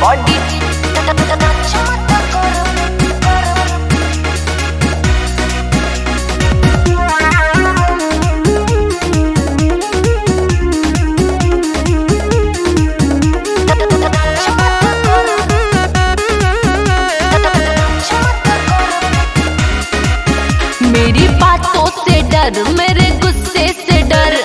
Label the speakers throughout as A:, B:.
A: Body touch मत कर। मेरी बातों से डर, मेरे गुस्से से डर,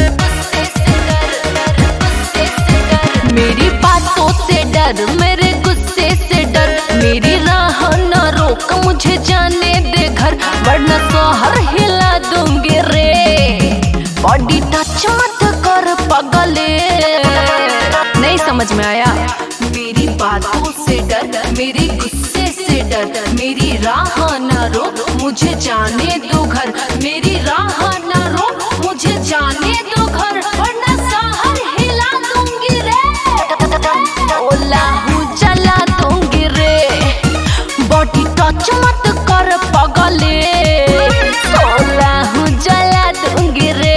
A: मेरी बातों से डर, मेरे गुस्से से डर। मेरी राह न रोक, मुझे जाने दे घर, वरना शहर हिला दूंगी रे। बॉडी टच मत कर पगले, नहीं समझ में आया? मेरी बातों से डर, मेरे गुस्से से डर। मेरी राह न रोक, मुझे जाने दो घर, मेरी राह न रोक, मुझे जाने दो घर, वरना शहर हिला दूंगी रे। ओला हूँ जला दूंगी रे। बॉडी टच मत कर पगले, ओला हूँ जला दूंगी रे।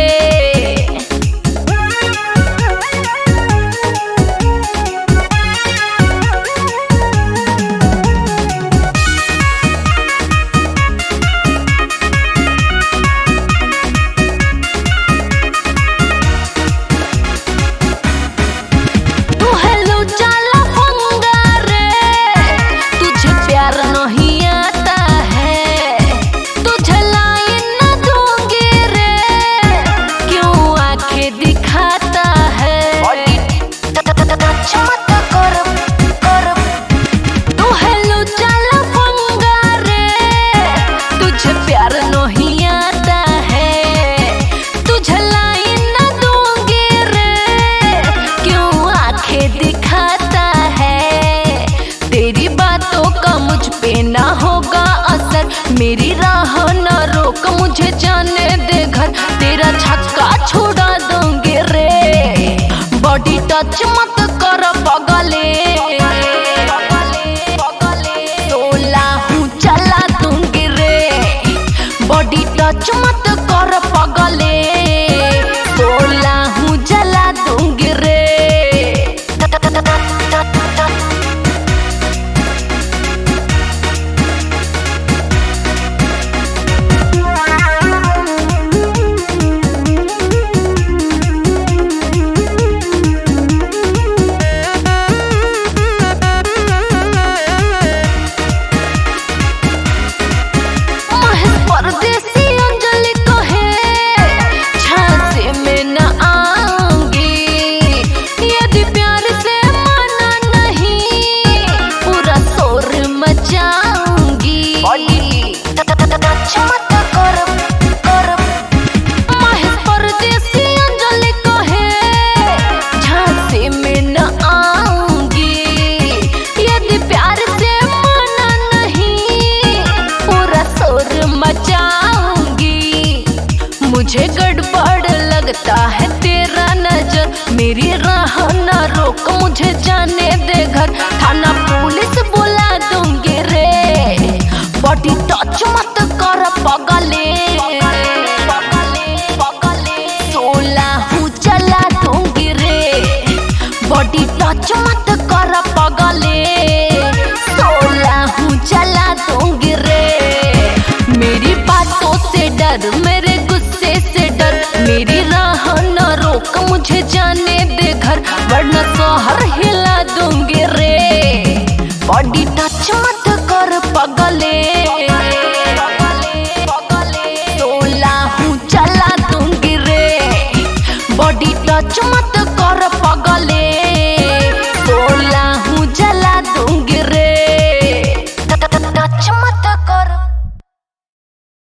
A: ना होगा असर, मेरी राह न रोक, मुझे जाने दे घर, तेरा छक्का छोड़ा दूंगी रे। बॉडी टच मत कर पगले, सोला हूँ चला दूंगी रे। बॉडी टच मत कर पगले, सोला हूँ जला दूंगी रे। मुझे गड़बड़ लगता है तेरा नजर, मेरी राह न रोक, मुझे जाने दे घर, थाना पुलिस बुला दूंगी रे। बॉडी टच मत कर पगले, सोला हूँ चला दूंगी रे। बॉडी टच मत कर पगले, सोला हूँ चला दूंगी रे। मेरी बातों से डर, मेरे गुस्से से डर, मेरी राह न रोक, मुझे जाने दे घर, वरना शहर हिला दूंगी रे। बॉडी टच मत कर पगले, सोला हूँ चला दूंगी रे। बॉडी टच मत